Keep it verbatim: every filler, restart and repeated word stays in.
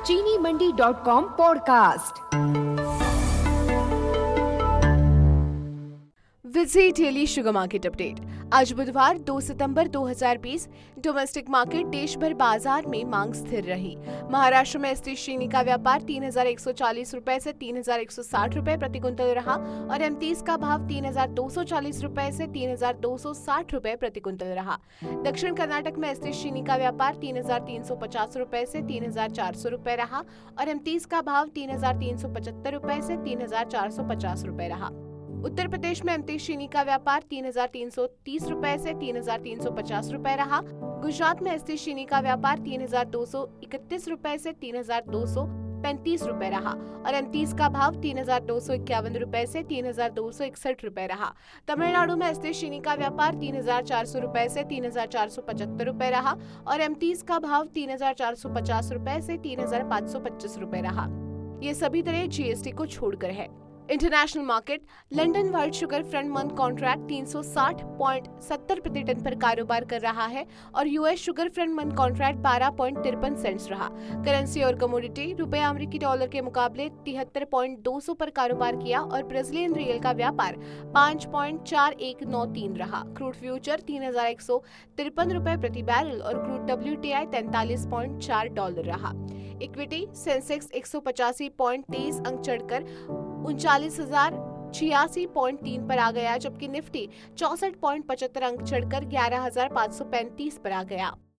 चीनी मंडी dot com podcast. Visit daily sugar market update. आज बुधवार दो सितंबर दो हज़ार बीस। डोमेस्टिक मार्केट देश भर बाजार में मांग स्थिर रही। महाराष्ट्र में एसटी चीनी का व्यापार तीन हजार एक सौ चालीस रुपए से तीन हजार एक सौ साठ रुपए प्रति क्विंटल रहा और एमतीस का भाव तीन हजार दो सौ चालीस रुपए से तीन हजार दो सौ साठ रुपए प्रति क्विंटल रहा। दक्षिण कर्नाटक में एसटी चीनी का व्यापार तीन हजार तीन सौ पचास रुपए से तीन हजार चार सौ रुपए रहा और एमतीस का भाव तीन हजार तीन सौ पचहत्तर रुपए से तीन हजार चार सौ पचास रुपए रहा। उत्तर प्रदेश में एमती चीनी का व्यापार तीन हजार तीन सौ तीस रुपए से तीन हजार तीन सौ पचास रुपए रहा। गुजरात में एसटी चीनी का व्यापार तीन हजार दो सौ इकतीस रुपए से तीन हजार दो सौ पैंतीस रुपए रहा और एमतीस का भाव तीन हजार दो सौ इक्यावन रुपए से तीन हजार दो सौ इकसठ रुपए रहा। तमिलनाडु में एसटी चीनी का व्यापार तीन हजार चार सौ रुपए से तीन हजार चार सौ पचहत्तर रुपए रहा और एमतीस का भाव तीन हजार चार सौ पचास रुपए से तीन हजार पाँच सौ पच्चीस रुपए रहा। ये सभी दरें जीएसटी को छोड़कर है। International market London world sugar front month contract तीन सौ साठ पॉइंट सत्तर प्रति टन पर कारोबार कर रहा है और US sugar front month contract बारह पॉइंट तिरपन सेंट्स रहा। करेंसी और कमोडिटी रुपया अमेरिकी डॉलर के मुकाबले तिहत्तर पॉइंट दो सौ पर कारोबार किया और ब्राजीलियन रियल का व्यापार पाँच पॉइंट चार एक नौ तीन रहा। क्रूड फ्यूचर तीन हजार एक सौ तिरपन रुपए प्रति बैरल और क्रूड डब्ल्यूटीआई तैंतालीस पॉइंट चार डॉलर रहा। इक्विटी सेंसेक्स एक सौ पचासी पॉइंट तेईस अंक चढ़कर उनचालीस हजार छियासी पॉइंट तीन पर आ गया, जबकि निफ्टी चौसठ पॉइंट पचहत्तर अंक चढ़कर ग्यारह हजार पाँच सौ पैंतीस पर आ गया।